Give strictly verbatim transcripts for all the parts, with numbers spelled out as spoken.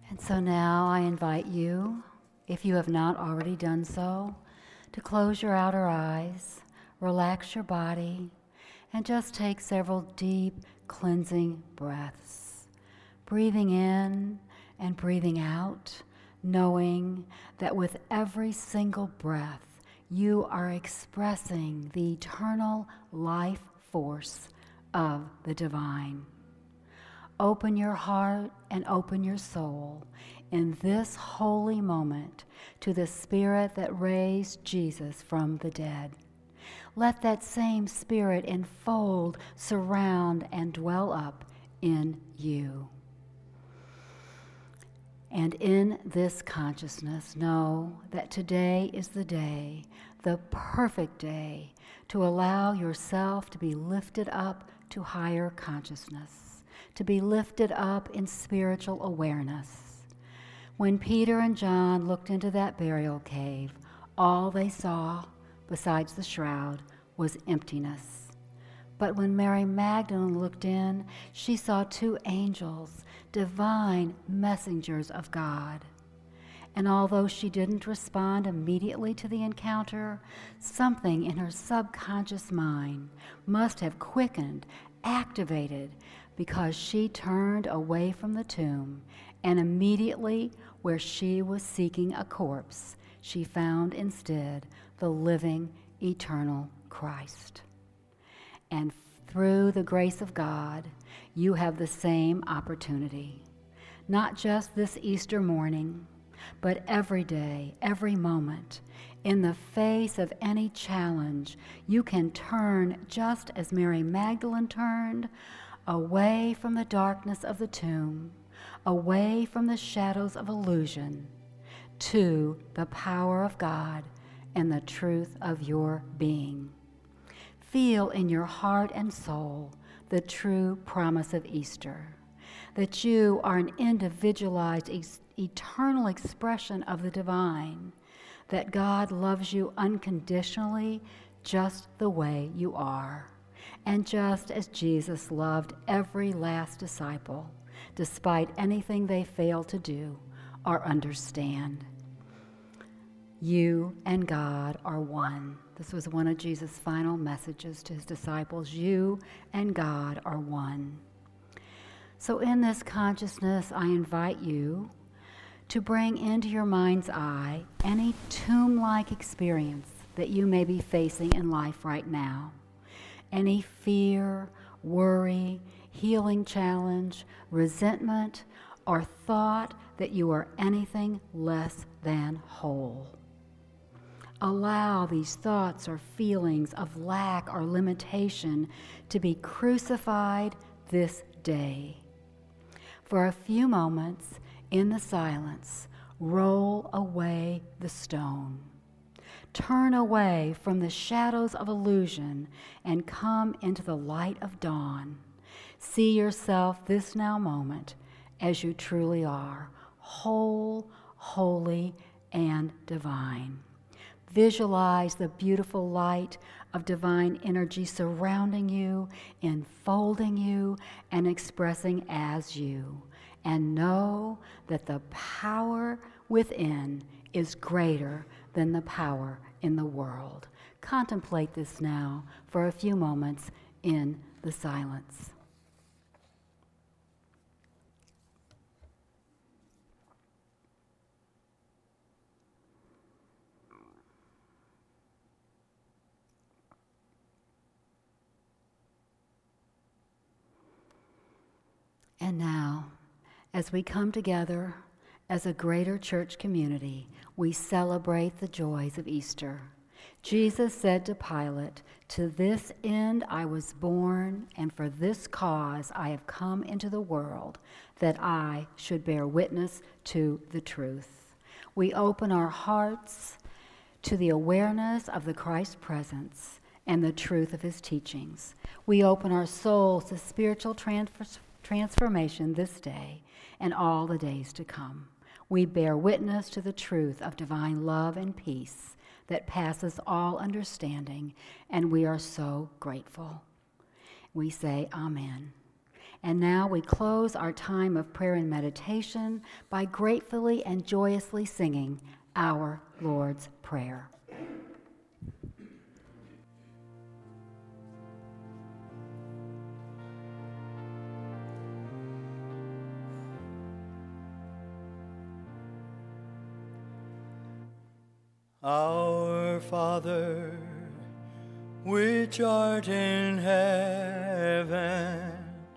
And so now I invite you, if you have not already done so, to close your outer eyes, relax your body, and just take several deep cleansing breaths, breathing in and breathing out, knowing that with every single breath, you are expressing the eternal life force of the divine. Open your heart and open your soul in this holy moment to the Spirit that raised Jesus from the dead. Let that same Spirit enfold, surround, and dwell up in you. And in this consciousness, know that today is the day, the perfect day, to allow yourself to be lifted up to higher consciousness, to be lifted up in spiritual awareness. When Peter and John looked into that burial cave, all they saw, besides the shroud, was emptiness. But when Mary Magdalene looked in, she saw two angels, divine messengers of God. And although she didn't respond immediately to the encounter, something in her subconscious mind must have quickened, activated, because she turned away from the tomb, and immediately where she was seeking a corpse, she found instead the living, eternal Christ. And through the grace of God, you have the same opportunity. Not just this Easter morning, but every day, every moment. In the face of any challenge, you can turn just as Mary Magdalene turned, away from the darkness of the tomb, away from the shadows of illusion, to the power of God and the truth of your being. Feel in your heart and soul the true promise of Easter, that you are an individualized, ex- eternal expression of the divine, that God loves you unconditionally just the way you are, and just as Jesus loved every last disciple, despite anything they failed to do or understand. You and God are one. This was one of Jesus' final messages to his disciples. You and God are one. So in this consciousness, I invite you to bring into your mind's eye any tomb-like experience that you may be facing in life right now. Any fear, worry, healing challenge, resentment, or thought that you are anything less than whole. Allow these thoughts or feelings of lack or limitation to be crucified this day. For a few moments, in the silence, roll away the stone. Turn away from the shadows of illusion and come into the light of dawn. See yourself this now moment as you truly are, whole, holy, and divine. Visualize the beautiful light of divine energy surrounding you, enfolding you, and expressing as you. And know that the power within is greater than the power in the world. Contemplate this now for a few moments in the silence. And now, as we come together as a greater church community, we celebrate the joys of Easter. Jesus said to Pilate, "To this end I was born, and for this cause I have come into the world, that I should bear witness to the truth." We open our hearts to the awareness of the Christ presence and the truth of his teachings. We open our souls to spiritual transfer- transformation this day and all the days to come. We bear witness to the truth of divine love and peace that passes all understanding, and we are so grateful. We say amen. And now we close our time of prayer and meditation by gratefully and joyously singing our Lord's Prayer. Our Father, which art in heaven,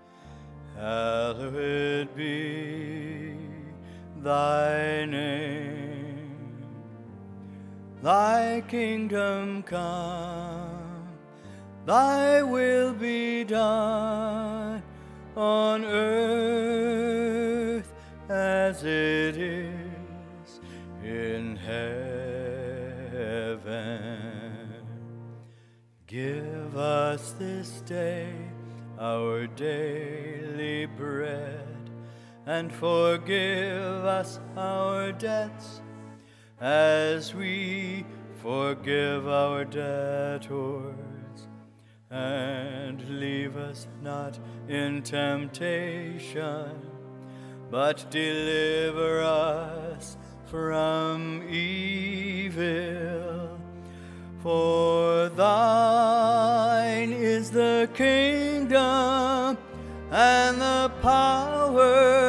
hallowed be thy name. Thy kingdom come, thy will be done on earth as it is in heaven. Give us this day our daily bread, and forgive us our debts, as we forgive our debtors. And leave us not in temptation, but deliver us from evil. For thine is the kingdom and the power